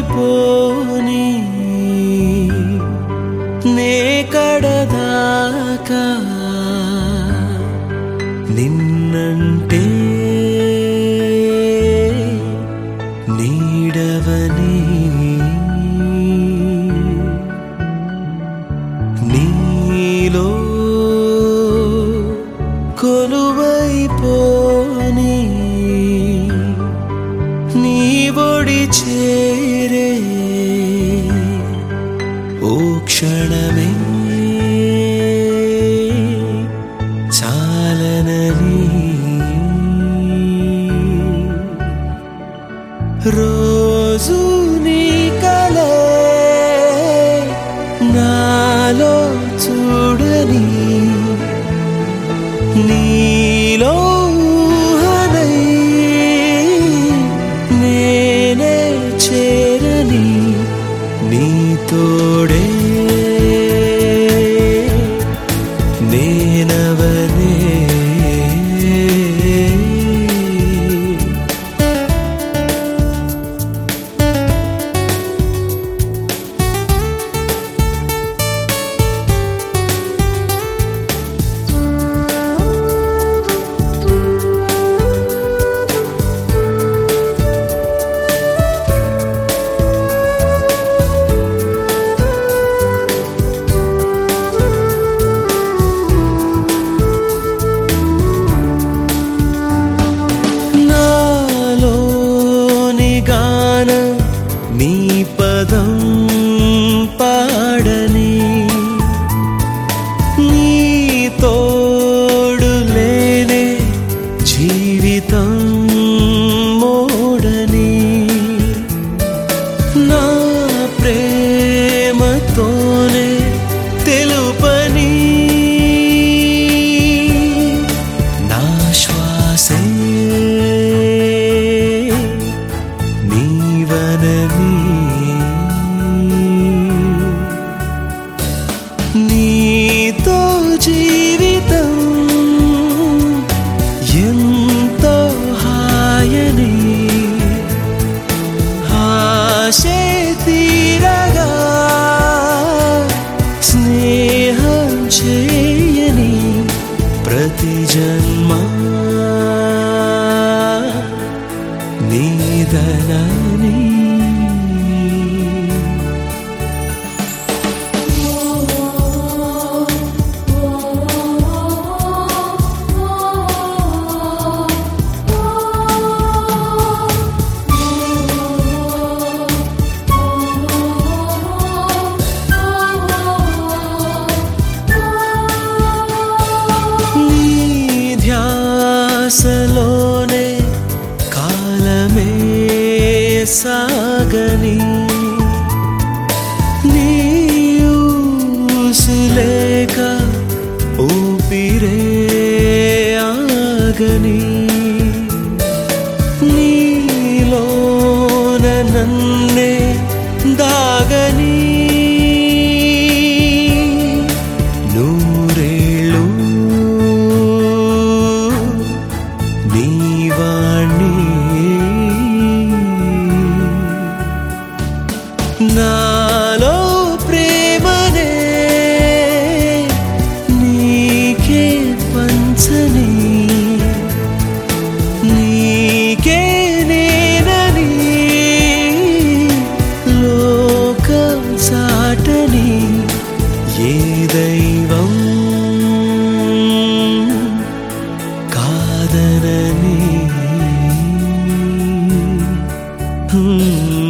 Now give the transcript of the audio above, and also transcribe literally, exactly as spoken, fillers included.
పోని నే కడదాకా నిన్నంటే నీడవని నీలో కొలువైపోని నీ ఒడి చేరే ఓ క్షణమే చాలనని రోజు నీ కలే నాలో చూడని నీలో ఊహనై నేనే చేరని నీ తోడే నేనవనే నీ పదం పాడని నీ తోడు లేనే జీవితం మోడని నా ప్రేమతోనే తెలుపని నా శ్వాసే నీతో జీవితం ఎంతో హాయని ఆశే తీరగా స్నేహం చేయని ప్రతి జన్మ నీదనని ధ్యాసలోనే కాలమే సాగని నీ ఊసులేక ఊపిరే ఆగని నీలోన నన్నే దాగని నూరేళ్ళు నాలో ప్రేమనే నీకే పంచని నీకే నేనని లోకం సాటని ఏ దైవం కాదనని